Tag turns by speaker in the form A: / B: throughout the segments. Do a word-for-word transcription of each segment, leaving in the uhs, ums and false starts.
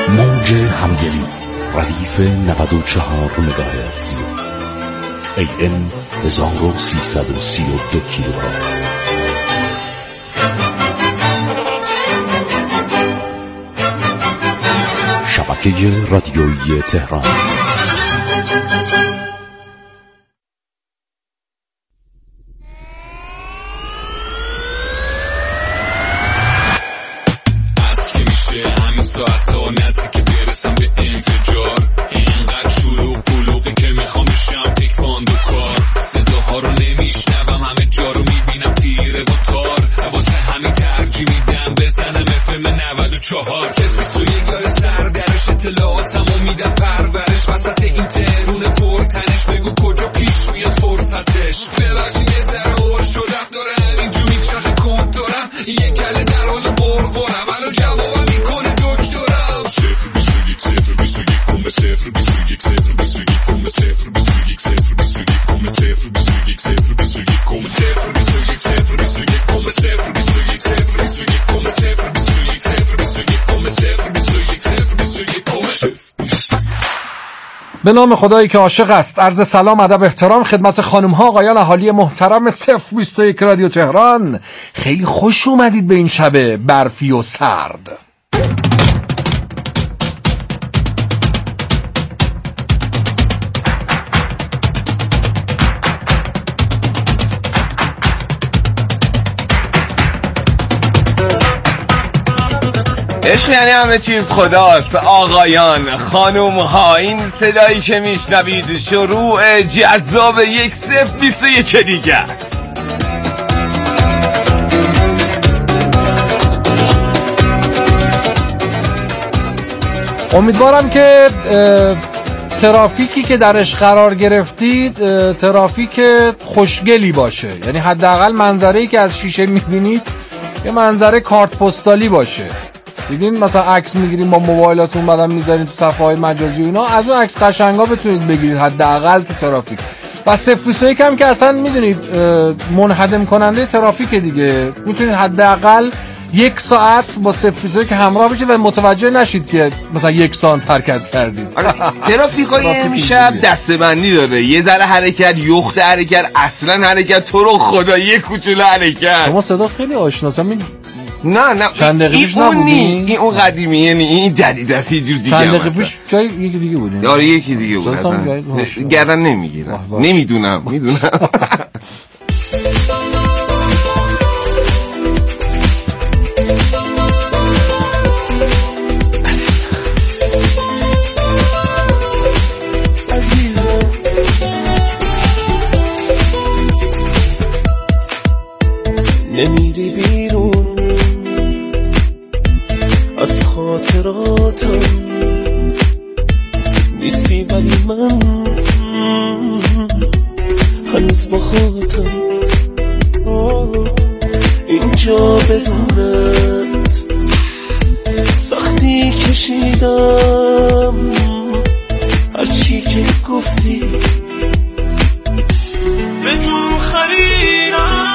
A: موج همگلی ردیف نود و چهار مگاهرتز ای ام هزار و سیصد و سی و دو کیلوهرتز. شبکه رادیویی تهران.
B: ساعت ها نزدیک برسم به انفجار، اینقدر شلوغ بلوغی که میخوام بشم تکواندو کار. صداها رو نمیشنوم، همه جا رو میبینم تیره و تار، واسه همین ترجیح میدم بزنم افم نود و چهار. تفیس و یک داره سردرش، اطلاعاتمو میدم پرورش، وسط این ترون پرتنش بگو کجا پیش میاد فرصتش. ببخشید یه ذره اور شدم، داره همینجور میچرخه کند دارم، یه کله در حال قرقرم، الان جوابم میکنه دکترم. صفر بیست و یک صفر بیست و یک کمه صفر بیست و یک صفر بیست و یک کمه صفر بیست و یک صفر بیست و یک کمه صفر بیست و یک صفر بیست و یک کمه صفر بیست و یک صفر بیست و یک کمه صفر بیست و یک صفر بیست و یک کمه صفر بیست و یک صفر بیست و یک کمه صفر بیست و یک صفر بیست و یک کمه صفر.
C: به نام خدایی که عاشق است، عرض سلام ادب احترام خدمت خانم ها آقایان اهالی محترم صفر بیست و یک رادیو تهران. خیلی خوش اومدید به این شب برفی و سرد.
D: عشق یعنی همه چیز خداست. آقایان خانوم ها، این صدایی که میشنوید شروع جذاب یک صفر بیست و یک دیگه است.
C: امیدوارم که ترافیکی که درش قرار گرفتید ترافیک خوشگلی باشه، یعنی حداقل منظره‌ای که از شیشه میبینید یه منظره کارت پستالی باشه. دیدین مثلا عکس میگیریم با موبایلاتون بعدم میذارین تو صفحه‌های مجازی و اینا، از اون عکس قشنگا بتونید بگیرید حداقل تو ترافیک. و صفر بیست و یک هم که اصلا میدونید منهدم کننده ترافیک دیگه، میتونید حداقل یک ساعت با صفر بیست و یک همراه بشید و متوجه نشید که مثلا یک سانت حرکت کردید.
D: ترافیکای امشب دسته‌بندی داره، یه ذره حرکت، یخت حرکت، اصلا حرکت، تو رو خدا یه کوچولو حرکت.
C: شما صدا خیلی آشناست. همین
D: نه نه
C: چند دقیقه پیش نبودی؟
D: این اون قدیمیه نی، این جدید است، یه جور دیگه.
C: چند دقیقه پیش جای یکی دیگه بودین؟
D: آره یکی دیگه بود اصلا. گردن نمیگیرم. نمیدونم، میدونم.
E: نمیری بیرون از خاطراتم، نیستی ولی من هنوز با خاطرم اینجا بدونت سختی کشیدم، هرچی که گفتی به جون خریدم.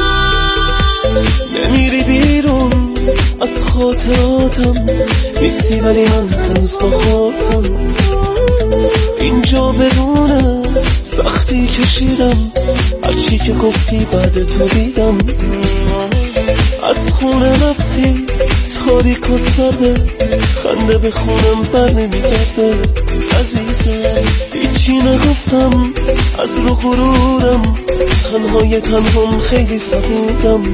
E: نمیری بیرون از خاطراتم، نیستی ولی من هنوز با خاطرم اینجا بدونه سختی کشیدم، هرچی که گفتی بعد تو دیدم. از خونه رفتی تاریک و سرده، خنده به خونم بر نمیگرده. عزیزم هیچی نگفتم از رو غرورم، تنهای تنهم خیلی صبورم.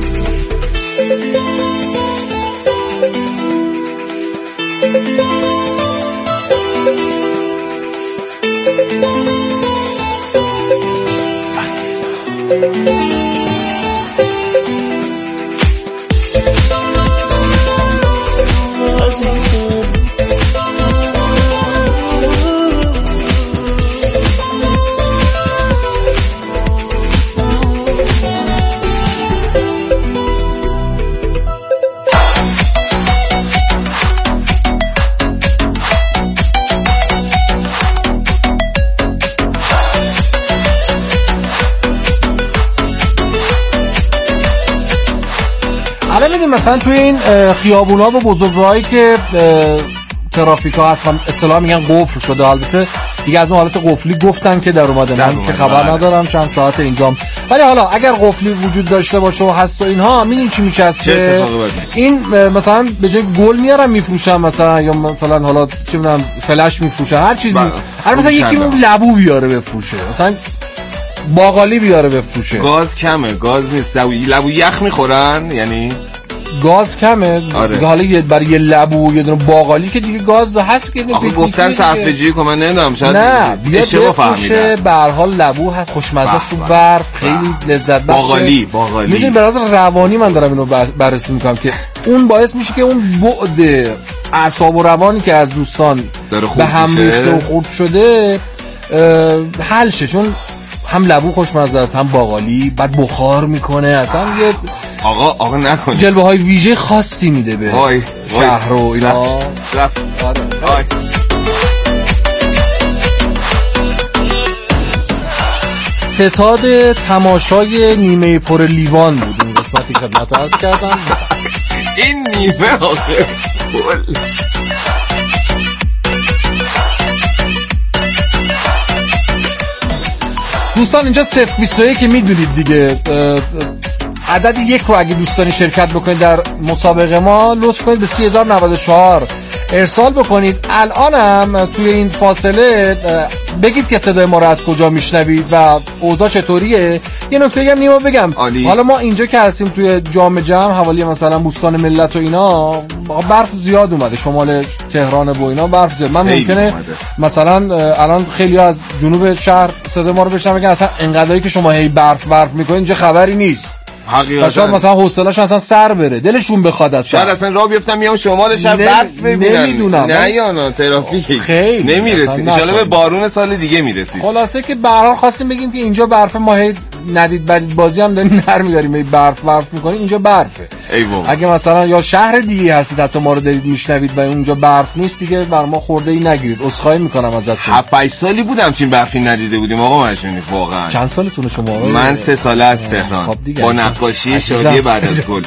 C: الان میدیم مثلا توی این خیابونا و بزرگراهایی که ترافیکا حتما اصطلاح میگن قفل شده. البته دیگه از اون حالت قفلی گفتن که در اومده، من که خبر بله. ندارم چند ساعت اینجام. ولی حالا اگر قفلی وجود داشته باشه و هست و اینها، میدونی چی میشه است که این مثلا به جای گل میارن میفروشن مثلا، یا مثلا حالا چه میدونم فلش میفروشن هر چیزی. هر مثلا یکی اون لبو بیاره بفروشه، مثلا باقالی بیاره بفروشه.
D: گاز کمه، گاز نیست. لبو یخ میخورن یعنی
C: گاز کمه. آره. حالا یه برای یه لبو یه دونه باقالی که دیگه گاز هست که
D: آخه گفتن صرفه‌جویی که من نمیدونم شاید
C: نه اشتباه فهمیدم. به هر حال لبو هست، خوشمزه است تو برف، خیلی لذت بخشه.
D: باقالی باقالی
C: میدونی به لحاظ روانی من دارم اینو بررسی میکنم که اون باعث میشه که اون بعد اعصاب و روانی که از دوستان به هم ریخته و خورد شده حل شه، چون هم لبو خوشمزه است هم باقالی، بعد بخار میکنه، اصلا یه
D: آقا آقا نکن
C: جلوه های ویژه خاصی میده به وای. شهر و اینا.
D: رفت آره.
C: ستاد تماشای نیمه پر لیوان بود این قسمتی خدمت رو عرض کردم.
D: این نیمه آخه
C: دوستان اینجا صفر بیست و یک که میدونید دیگه، عدد یک رو اگه دوستانی شرکت بکنید در مسابقه ما لطف کنید به سی هزار و نود و چهار ارسال بکنید. الانم توی این فاصله بگید که صدای ما رو از کجا میشنوید و اوضاع چطوریه. یه نکته هم نیمه بگم آلی. حالا ما اینجا که هستیم توی جام جم حوالی مثلا بوستان ملت و اینا برف زیاد اومده، شمال تهران و اینا برف زیاد. من ممکنه اومده. مثلا الان خیلی از جنوب شهر صدای ما رو بشنون بگن اصلا انقدری که شما هی برف برف میکنید اینجا خبری نیست.
D: حقیقتا
C: شاید مثلا حوصله‌شون اصلا سر بره، دلشون بخواد اصلا
D: شاید اصلا راه بیفتم میام شمال شهر برف ببینن.
C: نمیدونم
D: نه یا نه ترافیک خیلی نمیرسی، ان شاءالله به بارون سال دیگه میرسی.
C: خلاصه که به هر حال خواستیم بگیم که اینجا برف، ما هی ندید بدید بازی هم داریم نر می‌داریم، هی برف برف می‌کنیم، اینجا برفه.
D: ای بابا
C: اگه مثلا یا شهر دیگه هستید حتی ما رو دارید میشنوید و اونجا برف نیست دیگه بر ما خورده‌ای نگیرید، عذرخواهی می‌کنم ازتون.
D: هفت هشت سالی بودم چین برفی ندیده بودیم آقا مشونی واقعا.
C: چند سالتونه شما؟
D: من سه ساله از تهران با نقاشی شادی بعد از گل.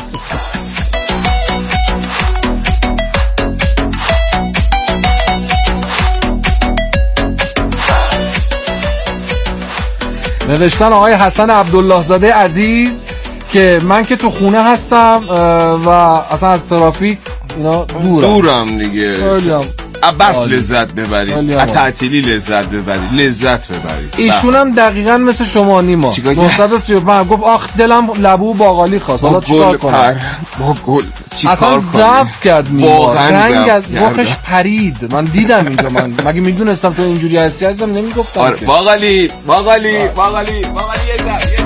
C: نوشتن آقای حسن عبدالله زاده عزیز که من که تو خونه هستم و اصلا از ترافیک اینا دورم
D: دورم دیگه برف لذت ببرید، از تعطیلی لذت ببرید، لذت ببرید.
C: ایشون هم دقیقاً مثل شما نیما نهصد و سی و پنج گفت آخ دلم لبو باقالی خواست، حالا چیکار کنم
D: با گل چیکار
C: کنم؟ اصلا ضعف کرد نیما، رنگ از مخش پرید. من دیدم اینجا، من مگه میدونستم تو اینجوری هستی عزیزم نمیگفتم.
D: آره باقالی باقالی باقالی باقالی یه ذره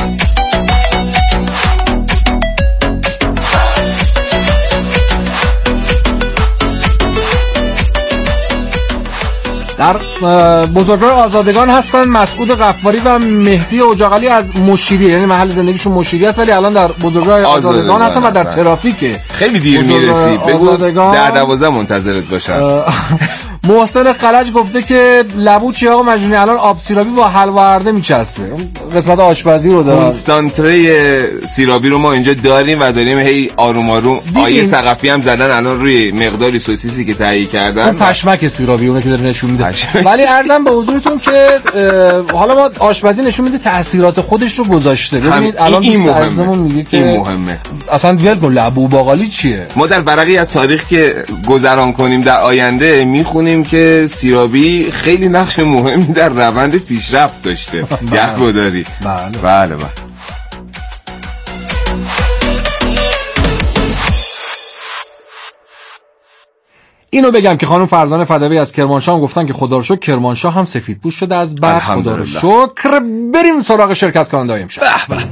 C: در بزرگوار آزادگان هستن مسعود غفاری و مهدی اجاقلی از مشیری، یعنی محل زندگیشون مشیری است ولی الان در بزرگوار آزادگان هستن و در ترافیکه.
D: خیلی دیر میرسی، بگو در دوازده منتظرت باشن.
C: محسن قلج گفته که لبو چی آقا مجنونی الان آب سیرابی با حلوا ارده میچسبه، قسمت آشپزی رو داره.
D: کنسانتره سیرابی رو ما اینجا داریم و داریم هی آروم آروم. آیه ثقفی هم زدن الان روی مقداری سوسیسی که تهیه کردن،
C: اون پشمک سیرابی اونه که داره نشون میده. ولی عرضم به حضورتون که حالا ما آشپزی نشون میده تاثیرات خودش رو گذاشته. ببینید الان این عزیزمون میگه که
D: این مهمه،
C: اصلا ول کن لبو باقالی چیه.
D: ما در ورقی از تاریخ که گذران کنیم در آینده میخونیم که سیرابی خیلی نقش مهمی در روند پیشرفت داشته. گهگداری.
C: بله
D: بله بله.
C: اینو بگم که خانم فرزانه فدوی از کرمانشاه هم گفتن که خدا رو شکر کرمانشاه هم سفیدپوش شده از برف. خدا رو شکر. بریم سراغ شرکت کننده امشب.
D: به به.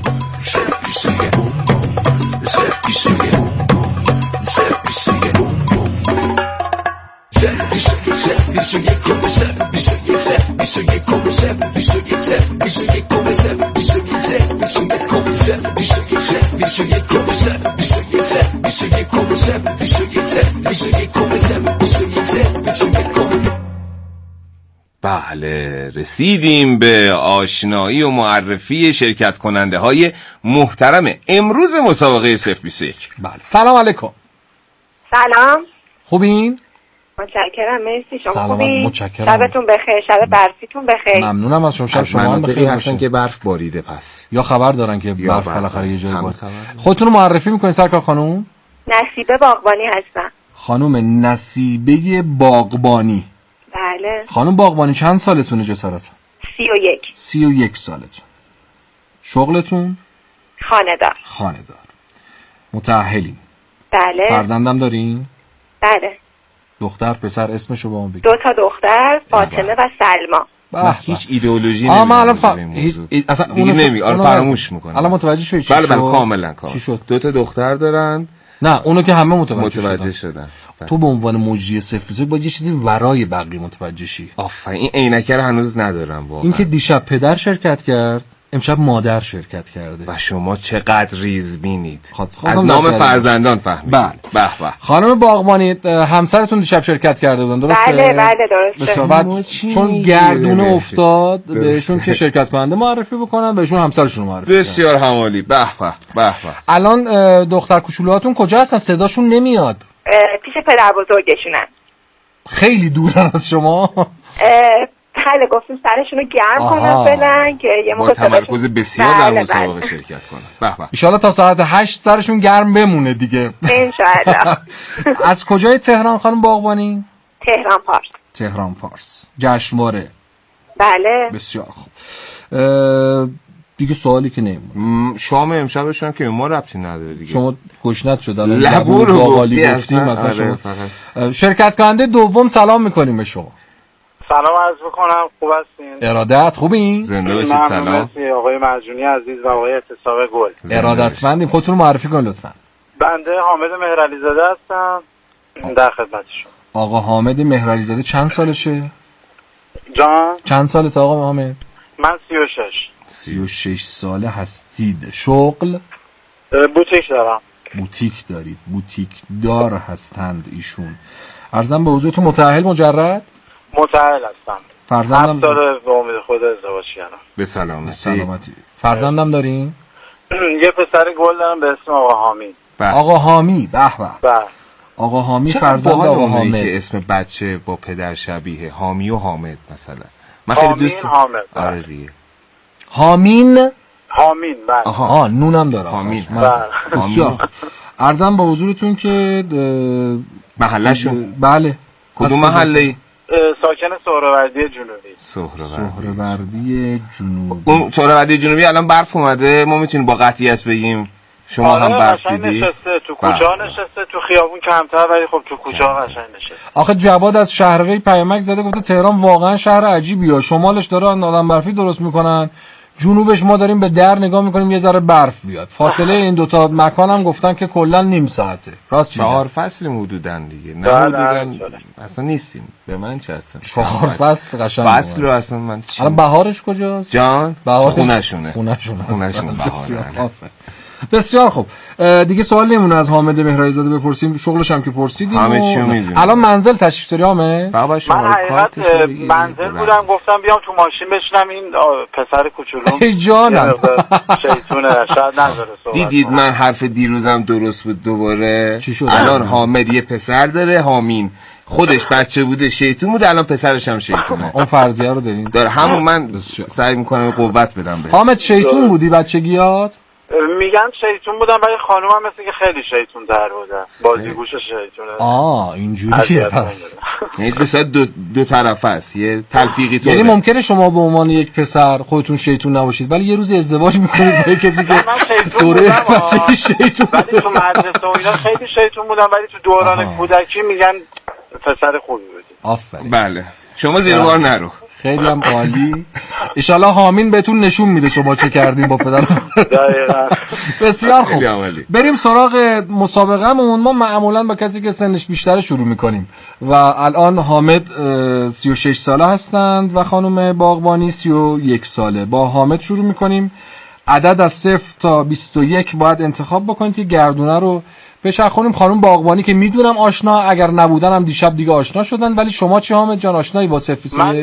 D: بله رسیدیم به آشنایی و معرفی شرکت کننده های محترم امروز مسابقه صفر بیست و یک.
C: بله سلام علیکم.
F: سلام.
C: خوبین؟
F: متشکرم، مرسی. شما
C: سلام،
F: خوبین؟
C: متشکرم.
F: شبتون بخیر، شب برفیتون بخیر.
C: ممنونم از شما. شب
D: از
C: شما هم
D: مناطقی
C: بخیر
D: هستن
C: باشه.
D: که برف باریده پس
C: یا خبر دارن که
D: یا
C: برف
D: برف
C: بالاخره یه جایی
D: همه
C: باد.
D: خبر.
C: خودتون رو معرفی میکنین سرکار خانم؟
F: نصیبه باغبانی هستم.
C: خانم نصیبه باغبانی.
F: بله.
C: خانم باغبانی چند سالتونه جسارت؟
F: سی و یک.
C: سی و یک سالتون. شغلتون؟
F: خانه‌دار.
C: خانه دار. متأهلین؟
F: بله.
C: فرزندم دارین؟
F: بله.
C: دختر پسر اسمشو با ما بگید.
F: دو تا دختر، فاطمه و سلما.
D: من هیچ ایدئولوژی
C: آه من الان
D: نمیدونم
C: ف...
D: این
C: هیچ...
D: موضوع.
C: اصلا
D: دیگه
C: اونو
D: نمی آره
C: اونو
D: فراموش میکنم.
C: الان متوجه شدی چی
D: بله
C: شد؟
D: بله کاملا کاملا.
C: چی شد؟
D: دو تا دختر دارن.
C: نه اونو که همه متوجه,
D: متوجه
C: شدن.
D: شدن.
C: تو به عنوان مجری صفر باید یه چیزی ورای بقیه متوجه شی.
D: آفرین. این عینکه رو هنوز ندارم واقعا.
C: این که دیشب پدر شرکت کرد، امشب مادر شرکت کرده.
D: و شما چقدر ریز بینید.
C: خواستم
D: از نام
C: نجریه
D: فرزندان فهمید.
C: بله.
D: به به.
C: خانم باغبانی همسرتون دیشب شرکت کرده بودن درسته؟
F: بله بله درسته.
C: بسیار. بعد
D: ما چی
C: چون
D: میگی؟
C: گردونه
D: درسته.
C: افتاد
D: درسته.
C: بهشون که شرکت کننده معرفی بکنن بهشون همسرشون رو معرفی کنن.
D: بسیار همالی. به به به به.
C: الان اه، دختر کوچولوهاتون کجا هستن؟ صداشون نمیاد.
F: اه، پیش پدر بزرگشونن.
C: خیلی دورن از شما.
F: اه، بله گفتیم سرشون رو گرم
C: آها.
F: کنن فعلا که یه
D: با
F: موقع
D: تمرکز
F: صداشون-
D: بسیار در
F: بله،
D: مسابقه
F: بله.
D: شرکت کنن. به به.
C: ایشالا تا ساعت هشت سرشون گرم بمونه دیگه.
F: انشاءالله.
C: از کجای تهران خانم باغبانی؟
F: تهران پارس.
C: تهران پارس. جشنواره.
F: بله.
C: بسیار خوب. اه، دیگه سوالی که نمیمونه.
D: م، شام امشبشون که به ما ربطی نداره دیگه.
C: شما گشنت شد الان
D: لبو رو
C: باقالی
D: گفتی
C: گفتیم
D: اصلا.
C: مثلا
D: آره،
C: شما
D: فقط.
C: اه، شرکت کننده دوم سلام میکنیم به شما.
G: سلام عرض بکنم، خوب هستین؟
C: ارادت خوبین؟
D: زنده باشید.
G: ممنون،
D: سلام.
G: مرسی آقای مرجونی عزیز و آقای اعتصاب گل.
C: ارادتمندیم. خودتون رو معرفی کن لطفا.
G: بنده حامد مهرعلی زاده هستم در خدمتشون.
C: آقا حامد مهرعلی زاده چند سالشه؟
G: جان
C: چند سالت آقا حامد؟
G: من سی و شش.
C: سی و شش ساله هستید. شغل؟
G: بوتیک دارم.
C: بوتیک دارید. بوتیک دار هستند ایشون. عرضم به حضورتون متأهل مجرد؟
G: متأهل هستم.
C: فرزندم
G: هفت سال به امید خدا ازدواج کردم.
D: به سلامتی.
C: سلامتی. فرزندم دارین؟
G: یه پسر گل دارم به اسم آقا حامید.
D: بله.
C: آقا حامی. به به.
G: بله.
C: آقا حامی
D: چقدر
C: فرزند
D: باحال
C: آقا
D: اونایی
C: حامد.
D: که اسم بچه با پدر شبیه. حامی و حامد مثلا. من خیلی
G: حامین
D: دوست
G: حامد.
D: آره
G: بله.
D: دیگه.
C: حامین.
G: حامین بله.
D: آها.
C: آها نونم داره.
D: حامین.
C: من-
G: بله.
C: بسیار خوب. عرضم به حضورتون که
D: محلشون
C: بله.
D: کدوم
C: از کجا؟
D: محله؟
G: اه، ساکن سهروردی جنوبی.
D: سهروردی.
C: سهروردی جنوبی.
D: اون سهروردی جنوبی الان برف اومده. ما میتونیم با قطعیت بگیم شما
G: آره،
D: هم برف
G: قشنگ
D: دیدی؟
G: نشسته تو کوچه ها نشسته، تو خیابون کمتر ولی خب تو کوچه ها قشنگ نشسته.
C: آخه جواد از شهرهای پیامک زده گفته تهران واقعا شهر عجیبیه. شمالش دارن آدم برفی درست میکنن، جنوبش ما داریم به در نگاه میکنیم یه ذره برف بیاد. فاصله این دوتا مکان هم گفتن که کلا نیم ساعته. راست میگن.
D: چهار فصل حدوداً دیگه. نه
G: بله،
D: حدوداً
G: بله.
D: اصلا نیستیم. به من چه اصلا
C: چهار فصل قشنگ.
D: فصل رو اصلا من چی
C: الان بهارش کجاست؟
D: جان
C: بهارش
D: خونه‌شونه.
C: خونه‌شونه.
D: خونه‌شونه
C: بسیار
D: بهاره.
C: آفرین. بسیار خوب. دیگه سوال نمونه از حامد مهرعلی زاده بپرسیم. شغلش هم که پرسیدیم.
D: همه چی رو
C: و...
D: می‌دونیم.
C: الان منزل تشریف داری حامد؟
D: فقط
G: من
D: شماره
G: حقیقت
D: کارتش
G: اه،
D: رو بگیری.
G: منزل بودم گفتم بیام تو ماشین بشنم این آه، پسر کوچولوم
C: ای جانم.
G: یه مقدار شیطونه شاید نذاره صحبت
D: دیدید
G: کنم.
D: من حرف دیروزم درست بود دوباره.
C: چی شد؟
D: الان حامد یه پسر داره. حامین خودش بچه بوده شیطون بوده، الان پسرش هم شیطونه
C: اون فرضیه رو دارین.
D: داره. همون من سعی میکنم قوت بدم بهش.
C: حامد شیطون بودی بچگیات؟
G: میگن شیطون بودم ولی خانومم مثل که خیلی شیطون در بوده، بازیگوش شیطونه.
C: آه اینجوریه
G: اذیت
C: پس.
G: نمی‌کنه.
D: یعنی به صورت دو, دو طرفه است. یه تلفیقی طوره.
C: یعنی ممکنه شما به عنوان یک پسر خودتون شیطون نباشید ولی یه روز ازدواج میکنید با کسی که
G: من شیطون
C: دوره
G: بودم، آه.
C: بچگی شیطون
G: ولی
C: بوده.
G: تو مدرسه و اینا خیلی شیطون بودم ولی تو دوران
C: آها.
G: کودکی میگن پسر خوبی بودی.
C: آفرین.
D: بله شما زیر بار نرو.
C: خیلی هم عالی. انشالله حامین بهتون نشون میده شما چه کردین با پدر.
G: دقیقاً.
C: بسیار خوب.
D: خیلی عالی.
C: بریم سراغ مسابقه‌مون. ما معمولا با کسی که سنش بیشتره شروع میکنیم و الان حامد اه، سی و شش ساله هستند و خانم باغبانی سی و یک ساله. با حامد شروع میکنیم. عدد از صفر تا بیست و یک باید انتخاب بکنید که گردونه رو بچرخونیم. خانم باغبانی که میدونم آشنا، اگر نبودن هم دیشب دیگه آشنا شدن، ولی شما چی حامد جان آشنایی با صفر
G: من اه،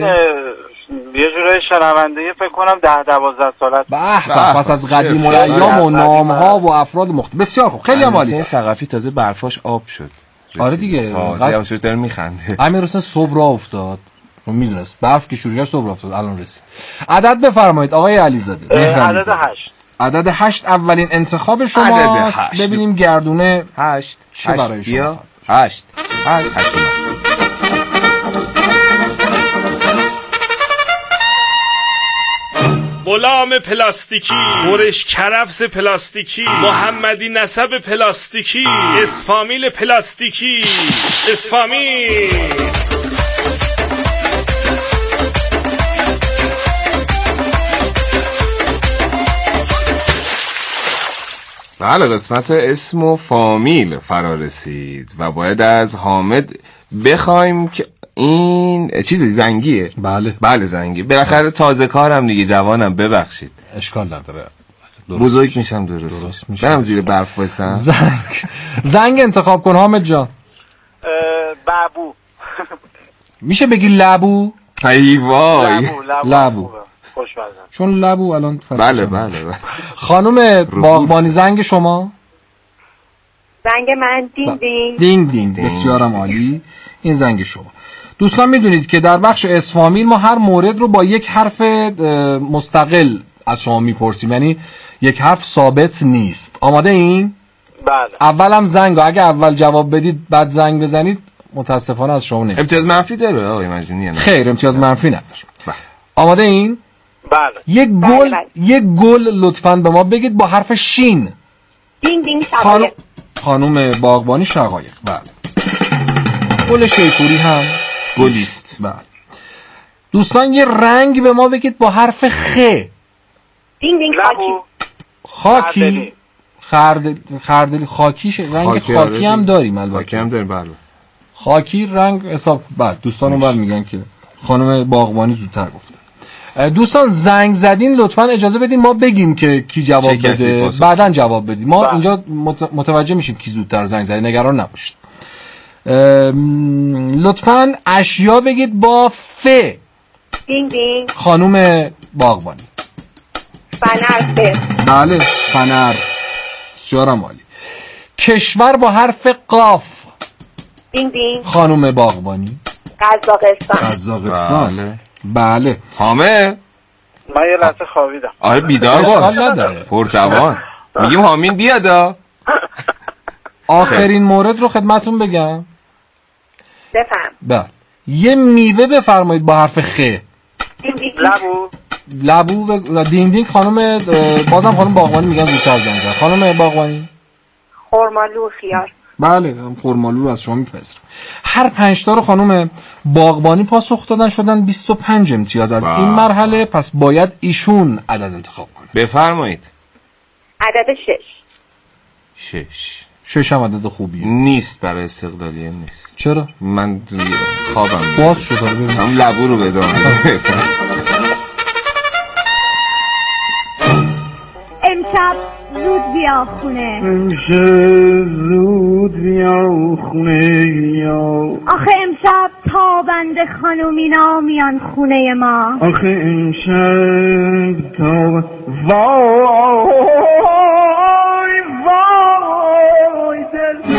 G: یه جورای شنونده فکر کنم ده دوازده سالت.
C: به به. پس از قدیم الایام و نام‌ها و افراد مختلف. بسیار خوب. خیلی هم عالی.
D: حسین ثقفی تازه برفاش آب شد.
C: آره دیگه
D: یواش یواش داره میخنده.
C: امیر حسین صبح راه افتاد، اون میدونست برف که شروع کرد صبح راه افتاد، الان رسید. عدد بفرمایید آقای علیزاده.
G: عدد هشت.
C: عدد هشت اولین انتخاب شماست. ببینیم گردونه
D: هشت
C: چه برای شما؟
D: هشت هشت هشت
H: غلام پلاستیکی، خورش کرفس پلاستیکی، محمدی نسب پلاستیکی، اسفامیل پلاستیکی، اسفامیل.
D: بله، قسمت اسم و فامیل فرا رسید و باید از حامد بخوایم که این چیزی زنگیه.
C: بله
D: بله زنگی. بالاخره تازه کارم دیگه، جوانم، ببخشید.
C: اشکال نداره،
D: بزرگ میشم. درست, درست میشم. برم زیر برف بایستم.
C: زنگ زنگ انتخاب کن حامد جان.
G: بابو.
C: میشه بگی لبو؟
D: ای وای
G: لبو لبو,
C: لبو.
G: خوشمزه.
C: چون لبو الان
D: بله بله, بله.
C: خانم باغبانی زنگ شما؟
F: زنگ من دین دین.
C: دین دین. دین. بسیارم عالی. این زنگ شما. دوستان میدونید که در بخش اسفامیل ما هر مورد رو با یک حرف مستقل از شما میپرسیم، یعنی یک حرف ثابت نیست. آماده این؟
G: بله.
C: اولم زنگ، اگه اول جواب بدید بعد زنگ بزنید متاسفانه از شما نمیاد.
D: امتیاز منفی داره آقای مجنونی؟
C: خیر، امتیاز منفی نداره. آماده این؟
G: بله.
C: یک گل یک گل لطفاً به ما بگید با حرف شین.
F: دین دین
C: خانم خانم باغبانی شقایق. بله. گل شیپوری هم
D: گلیست.
C: بله. دوستان یه رنگ به ما بگید با حرف خ.
F: دین دین خاکی.
C: خاکی. خردل خردل خاکی. رنگ خاکی, خاکی هم داریم البته.
D: خاکی هم داریم بله.
C: خاکی رنگ حساب. بعد دوستان اونور میگن که خانم باغبانی زودتر گفته. دوستان زنگ زدین لطفاً اجازه بدین ما بگیم که کی جواب بده، بعداً جواب بدیم. ما با. اینجا متوجه میشیم کی زودتر زنگ زده، نگران نباشید. لطفاً اشیا بگید با ف.
F: دین دین.
C: خانم باغبانی.
F: فنر.
C: بله فنر. بسیارم عالی. کشور با حرف قاف.
F: دین دین.
C: خانم باغبانی.
F: قزاقستان.
C: قزاقستان. بله. بله.
D: حامد
G: من یه لحظه خوابیدم.
D: آره بیدار باش. پرجوان. میگیم حامین بیادا.
C: آخرین مورد رو خدمتون بگم.
F: بفهم.
C: بله. یه میوه بفرمایید با حرف خ.
G: لبو.
C: لبو و دین دین. خانم بازم خانم باغبانی میگن زودتر زنگ زد. خانم باغبانی.
F: خرمالو و خیار.
C: بله خرمالو رو از شما میپذیرم. هر پنج تا رو خانم باغبانی پاسخ دادن، شدن بیست و پنج امتیاز از با. این مرحله. پس باید ایشون عدد انتخاب کنه.
D: بفرمایید.
F: عدد شش.
D: شش.
C: شش هم عدد خوبیه
D: نیست برای استقلالیه نیست.
C: چرا؟
D: من خوابم
C: باز شد. داره ببینم
D: هم لبو رو بدام.
I: امشب زود بیا خونه.
J: امشب زود بیا خونه یا.
I: آخه امشب تابنده خانومینا میان خونه ما.
J: آخه امشب تاب وای وای دل.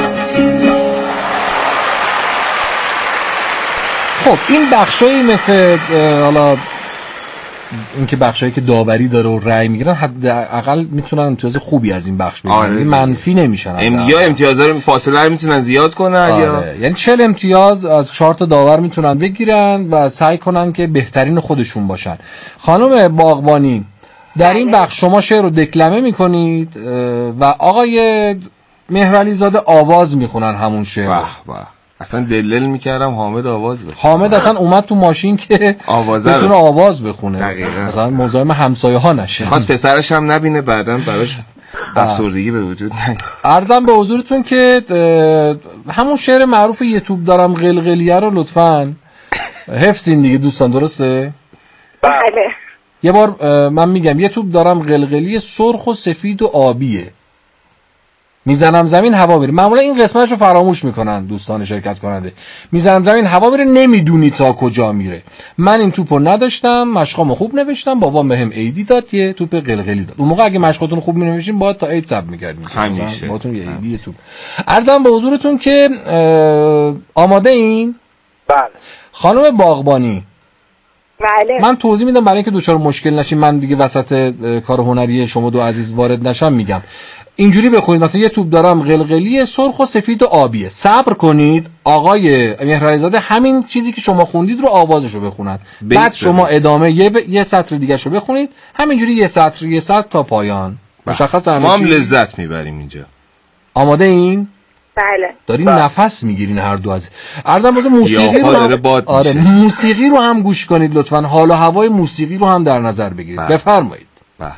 C: خب این بخشایی مثل حالا این که بخشایی که داوری داره و رأی میگیرن حداقل میتونن امتیاز خوبی از این بخش بگیرن. آره منفی نمیشن.
D: ام یا امتیازا رو فاصله رو میتونن زیاد کنن. آره. یا
C: یعنی چهل امتیاز از چهار تا داور میتونن بگیرن و سعی کنن که بهترین خودشون باشن. خانم باغبانی در این بخش شما شعر رو دکلمه میکنید و آقای مهرعلی زاده آواز میخونن همون شعر.
D: واه واه. اصلا دلل میکردم حامد آواز بخونه.
C: حامد اصلا اومد تو ماشین که بتونه آواز بخونه.
D: دقیقاً.
C: مثلا مزاحم همسایه ها نشه.
D: خواست پسرش هم نبینه بعداً براش افسردگی به وجود نیاد.
C: عرضم به حضورتون که همون شعر معروف یوتیوب دارم قلقلیه رو لطفاً حفظین دیگه دوستان، درسته؟
F: بله.
C: یه بار من میگم یوتیوب دارم قلقلی سرخ و سفید و آبیه. میزنم زمین هوا میره. معمولا این قسمتش رو فراموش میکنن دوستان شرکت کننده. میزنم زمین هوا میره، نمیدونی تا کجا میره. من این توپو نداشتم، مشقامو خوب نوشتم، بابام بهم ایدی داد، یه توپ قلقلی داد. اون موقع اگه مشقاتون خوب مینوشتین باید تا اید ثبت می‌کردین.
D: همیشه
C: باهاتون یه ایدی توپ. عرضم به حضورتون که آماده این؟
G: بله.
C: خانم باغبانی،
F: بله.
C: من توضیح میدم برای اینکه دچار مشکل نشین، من دیگه وسط کار هنری شما دو عزیز وارد نشم. میگم اینجوری بخونید، مثلا یه توپ دارم قلقلی سرخ و سفید و آبیه. صبر کنید آقای مهرعلیزاده همین چیزی که شما خوندید رو آوازشو بخونن، بعد شما ادامه یه, ب... یه سطر دیگه شو بخونید، همینجوری یه سطر یه سطر تا پایان. مشخص همه
D: ما هم لذت میبریم اینجا.
C: آماده این؟
F: بله.
C: دارین نفس میگیرین هر دو از. عرضم واسه موسیقی رو هم... آره موسیقی رو هم گوش کنید لطفاً، حال و هوای موسیقی رو هم در نظر بگیرید. بفرمایید.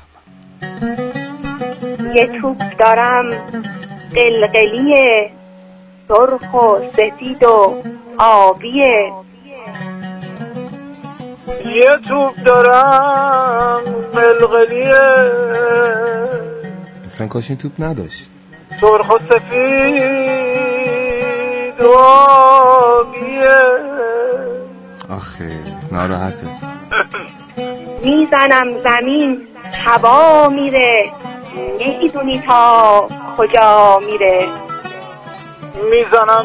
F: یه توپ دارم قلقلیه سرخ و سفید و آبیه.
G: یه توپ دارم قلقلیه
D: اصلا کاش این توپ نداشت.
G: سرخ و سفید و آبیه.
D: آخه ناراحته.
F: میزنم زمین هوا میره، نمیدونی تا کجا میره.
G: میزنم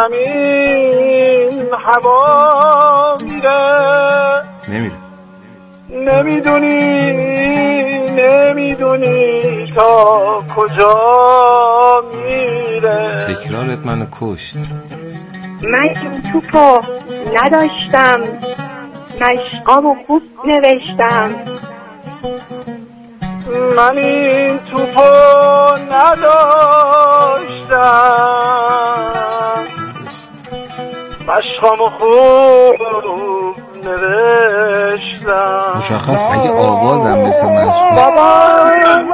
G: زمین هوا میره،
D: نمیره.
G: نمیدونی نمیدونی تا کجا میره.
D: تکرارت منو کشت.
F: من این توپو نداشتم، مشقامو خوب نوشتم.
G: من این توپو نداشتم، مشقامو خوب نوشتم.
C: مشخص
D: اگه آوازم مثل مشق
F: بابا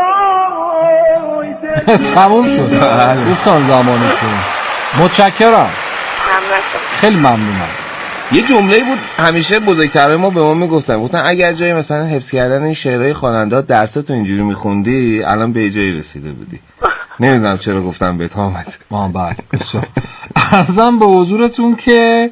C: تموم شد دوستان زمانتون. متشکرم، خیلی ممنونم.
D: یه جمله بود همیشه بزرگترای ما به ما میگفتن، گفتن اگر جایی مثلا حفظ کردن این شعرهای خواننده درستو اینجوری میخوندی الان به جایی رسیده بودی. نمیدونم چرا گفتم بهت حامد.
C: ما بعد عرضم به حضورتون که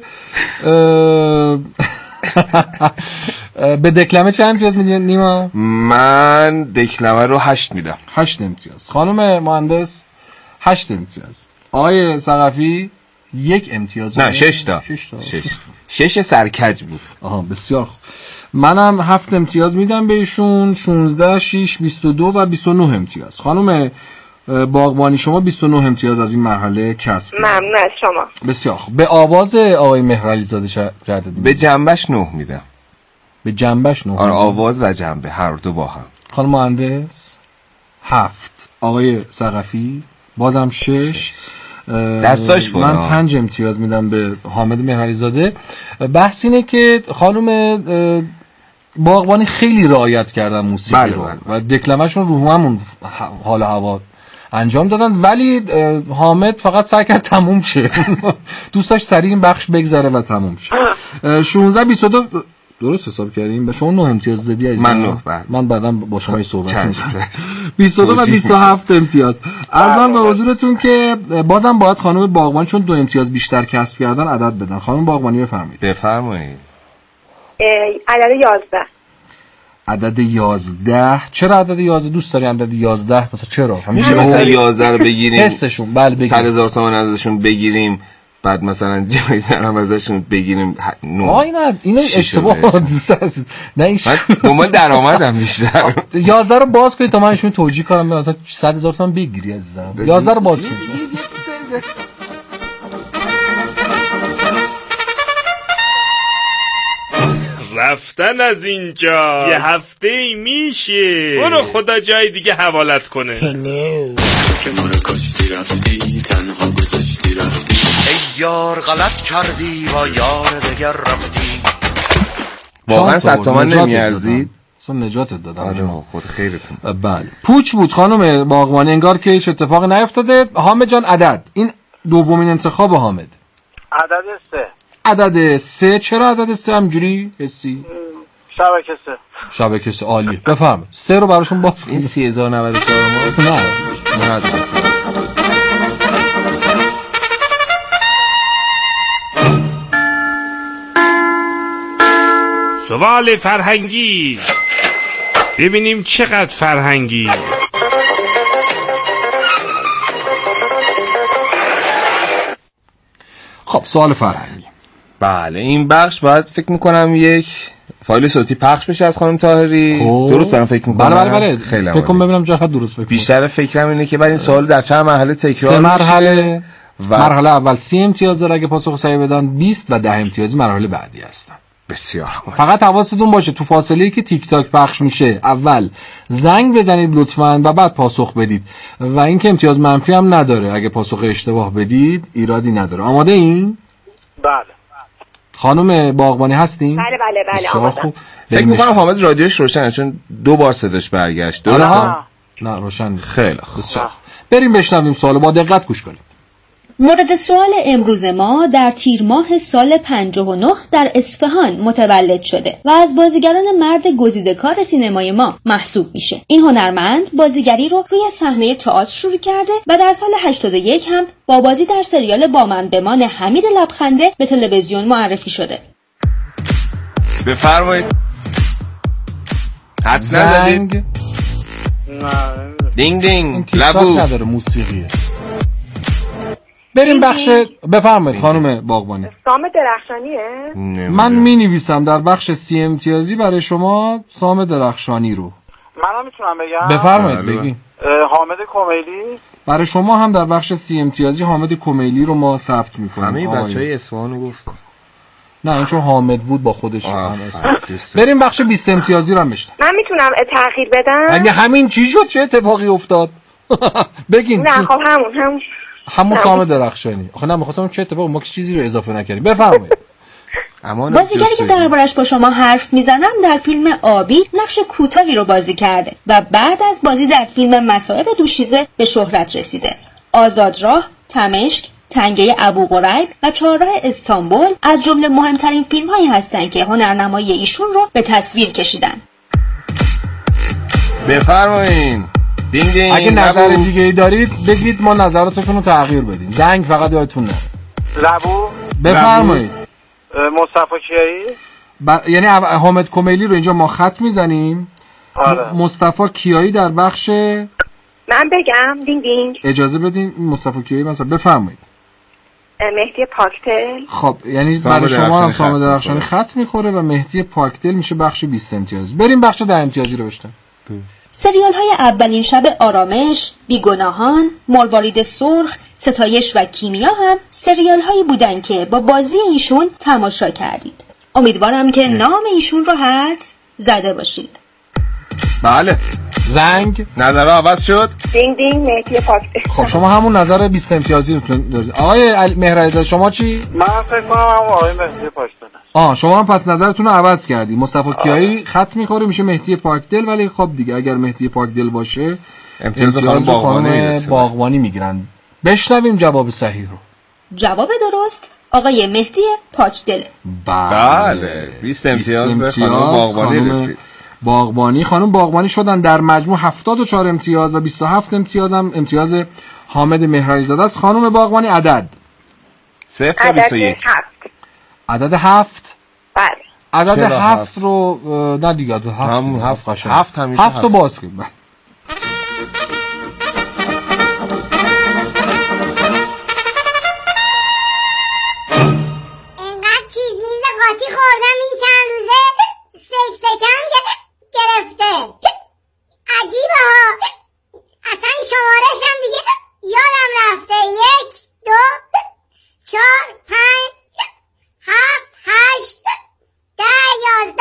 C: به دکلمه چند امتیاز میدین نیما؟
D: من دکلمه رو هشت میدم.
C: هشت امتیاز. خانم مهندس هشت امتیاز. آقای ثقفی یک امتیاز.
D: نه شش تا. شش تا. شش. شش سرکج بود.
C: آها بسیار خوب. منم هفت امتیاز میدم بهشون. شانزده، شش، بیست و دو و بیست و نه امتیاز. خانم باغبانی شما بیست و نه امتیاز از این مرحله کسب.
F: ممنون از شما.
C: بسیار خوب. به آواز آقای مهرعلیزاده چه جهت
D: به جنبش نه میدم.
C: به جنبش نه.
D: آره آواز و جنبه هر دو با هم.
C: خانم مهندس هفت. آقای ثقفی بازم شش.
D: دستاش بود.
C: من پنج امتیاز میدم به حامد مهرعلیزاده. بحث اینه که خانم باغبانی خیلی رعایت کردن موسیقی
D: بله
C: رو
D: بله.
C: و دکلمه‌شون رو همون حال هوا انجام دادن، ولی حامد فقط سعی کرد تموم شه. دوست داشت سریع این بخش بگذره و تموم شه. شانزده بیست و دو درست حساب کردیم. به شما نه امتیاز دادی عزیزم.
D: من نه بعد.
C: من بعدم با شما صحبت می‌کنم. بیست و دو و بیست و هفت امتیاز. عرضم به حضورتون که بازم باید خانم باغبانی چون دو امتیاز بیشتر کسب کردن عدد بدن. خانم باغبانی بفرمایید.
D: بفرمایید.
F: عدد یازده.
C: عدد یازده. چرا عدد یازده دوست داری عدد یازده؟ مثلا چرا؟
D: همیشه مثلا یازده رو بگیریم
C: حسشون بله بگیریم
D: صد هزار تومان ازشون بگیریم، بعد مثلا جایزه هم ازشون بگیریم.
C: آه اینا اینا اشتباه دوست هست. نه این
D: دنبال درآمدم بیشتر.
C: یازده رو باز کنید تا من ایشون توجیه کنم مثلا صد هزار تومان بگیری عزیزم. یازده رو باز کنید.
H: رفتن از اینجا یه هفته ای میشه، برو خدا جای دیگه حوالت کنه.
K: که ما رو کشتی رفتی تنها گذاشتی رفتی، ای یار غلط کردی با یار دگر رفتی.
D: واقعا صد تومن نمیارزید؟
C: اصلا نجاتت دادم.
D: آره خود خیرتون.
C: بله پوچ بود خانم باغبانی، انگار که هیچ اتفاقی نیفتاده. حامد جان عدد این دومین انتخاب حامد.
G: عدد سه.
C: عدد سه. چرا عدد سه همجوری حسی؟
G: شبکه سه.
C: شبکه سه عالی. بفهم سه رو براشون باز کن.
D: این سی هزار و نود و چهار ما
C: نه
D: نه
H: سوال فرهنگی. ببینیم چقدر فرهنگی.
C: خب سوال فرهنگی.
D: بله این بخش باید فکر میکنم یک فایل صوتی پخش بشه از خانم طاهری. درست دارم فکر میکنم؟
C: بله بله بله.
D: خیلی
C: فکر کنم ببینم چقدر درست فکر.
D: بیشتر فکرم اینه که بعد این سوال در چند مرحله تکرار میشه.
C: سه مرحله. و مرحله اول سی امتیاز داره اگه پاسخ صحیح بدن، بیست و ده امتیازی مرحله بعدی هستن.
D: بسیار همه.
C: فقط حواستون باشه تو فاصله‌ای که تیک تاک پخش میشه اول زنگ بزنید لطفاً و بعد پاسخ بدید و اینکه امتیاز منفی هم نداره. اگه پاسخ اشتباه بدید ایرادی نداره. آماده این؟
G: بله.
C: خانم باغبانی هستین؟
F: بله بله بله.
C: بسیار خوب.
D: فکر میکنم حامد رادیوش روشنه چون دو بار صداش برگشت. درسته؟
C: نه روشن.
D: خیلی خوب.
C: بریم بشنویم سوالو، با دقت گوش کنید.
L: مورد سوال امروز ما در تیر ماه سال پنجاه و نه در اصفهان متولد شده و از بازیگران مرد گزیده‌کار سینمای ما محسوب میشه. این هنرمند بازیگری رو روی صحنه تئاتر شروع کرده و در سال هشتاد و یک هم با بازی در سریال با من بمان حمید لبخنده به تلویزیون معرفی شده.
D: بفرمایید. حد نزدید؟ دینگ دینگ.
C: لبو نداره، موسیقیه. بریم بخش. بفرمایید خانم باغبانی.
F: سام درخشانیه؟
C: من می نویسم در بخش سی امتیازی برای شما سام درخشانی رو.
G: منم میتونم بگم؟
C: بفرمایید بگین.
G: حامد کمیلی.
C: برای شما هم در بخش سی امتیازی حامد کمیلی رو ما ثبت میکنیم.
D: همه بچهای اصفهانو گفتن.
C: نه این چون حامد بود با خودش هم اسم. بریم بخش بیست امتیازی رو هم بشتم.
F: من میتونم تأخیر بدم؟
C: اگه همین چی شد چه اتفاقی افتاد؟ بگین.
F: نه خب همون همون
C: همون سام درخشانی. آخه نه می‌خواستم چه اتفاقی، ما که چیزی رو اضافه نکردیم. بفرمایید.
L: بازیگری که دربارش با شما حرف میزنم در فیلم آبی نقش کوتاهی رو بازی کرده و بعد از بازی در فیلم مصائب دوشیزه به شهرت رسیده. آزادراه، تمشک، تنگه ابوقریب و چهارراه استانبول از جمله مهمترین فیلم‌هایی هستند که هنرنمایی ایشون رو به تصویر کشیدن.
D: بفرمایید. دینگ دینگ.
C: اگه نظر دیگه ای دارید بگید ما نظراتتون رو تغییر بدیم. زنگ فقط یادتون نره.
G: لبو.
C: بفرمایید.
G: مصطفی کیایی.
C: ب... یعنی حامد کمیلی رو اینجا ما خط میزنیم.
G: آره.
C: مصطفی کیایی در بخش.
F: من بگم. دینگ دینگ.
C: اجازه بدین مصطفی کیایی مثلا بفرمایید.
F: مهدی پاکدل.
C: خب یعنی برای شما هم سام درخشانی خط میخوره و مهدی پاکدل میشه بخش بیست امتیازی. بریم بخش ده امتیازی رو بشتم.
L: سریال های اولین شب آرامش، بیگناهان، مروارید سرخ، ستایش و کیمیا هم سریال هایی بودن که با بازی ایشون تماشا کردید. امیدوارم که نام ایشون رو حدس زده باشید.
D: بله.
C: زنگ.
D: نظر عوض شد.
F: دینگ دینگ. مهدی پاکدل.
C: خب شما همون نظر بیست امتیازی رو دارید. آقای مهرعلی شما چی؟
G: من فکر کنم هم آقای مهدی پاکدل.
C: آه شما هم پس نظرتون رو عوض کردی. مصطفی کیایی خط میخوره میشه مهدی پاکدل، ولی خب دیگه اگر مهدی پاکدل باشه امتیاز خانم باغبانی, باغبانی میگیرن. بشنویم جواب صحیح رو.
L: جواب درست آقای مهدی پاکدل.
D: بله. بیست امتیاز به خانم باغبانی رسید.
C: باغبانی خانم باغبانی شدن در مجموع هفتاد و چهار امتیاز و بیست و هفت امتیاز هم امتیاز حامد مهرعلی زاده است. خانم باغبانی عدد
D: صفر تا بیست و یک.
C: عدد هفت.
F: بله.
C: عدد هفت رو نه دیگه عدد هفت
D: هم هفت
C: هفت
D: هفت همیشه
C: هفت رو باز کنیم.
M: اینقدر چیز میز قاطی خوردم این چند روزه سک سکم گرفته. عجیبه ها. اصلا شمارشم دیگه یادم رفته. یک دو چهار پنج هفت هشت ده یازده.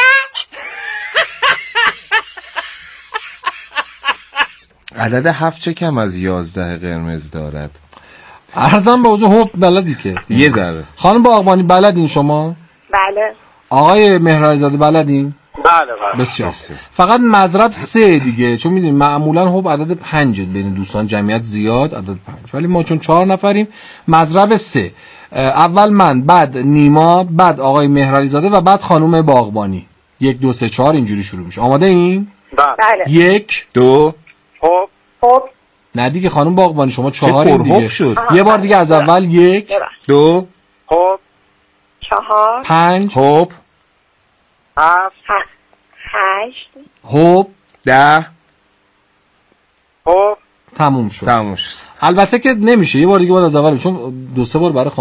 D: عدد هفت چه کم از یازده قرمز دارد؟
C: ارزم به حضور حب بلدی که
D: یه ذره.
C: خانم باغبانی بلدین شما؟
F: بله.
C: آقای مهرعلی زاده بلدین؟
G: بله بله.
C: بسیار. فقط مضرب سه دیگه، چون میدونید معمولا حب عدد پنج بین دوستان جمعیت زیاد عدد پنج، ولی ما چون چهار نفریم مضرب سه. اول من، بعد نیما، بعد آقای مهرعلی زاده و بعد خانم باغبانی. یک دو سه چهار اینجوری شروع میشه. آماده این؟
F: بله.
C: یک
D: دو
G: خب
F: خب
C: نه دیگه خانم باغبانی شما چهار دیگه
D: شد.
C: یه بار دیگه از اول. یک
D: دو
G: خب
F: چهار
C: پنج
D: خب
G: هفت
F: هشت
C: هوب
D: ده
G: خب
C: تموم شد.
D: تموم شد.
C: البته که نمیشه، یه بار دیگه باید از اول، چون دو سه بار برای